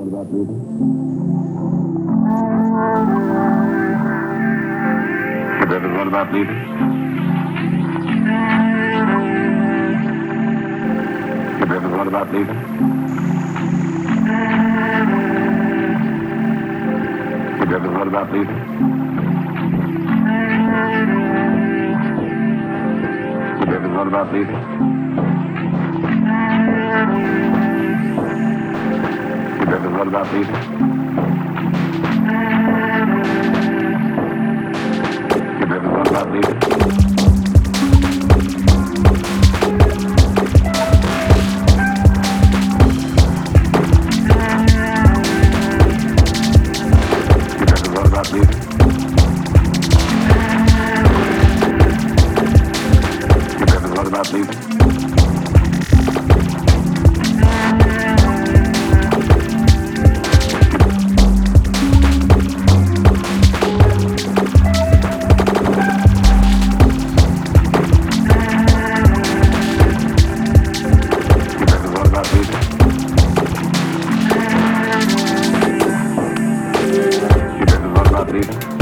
thought about leaving? Have you ever thought about leaving? Have you ever thought about leaving? Have you ever thought about leaving? Have you ever thought about leaving? Have you ever thought about leaving? Have you ever thought about leaving? About leaving? You ever thought about leaving?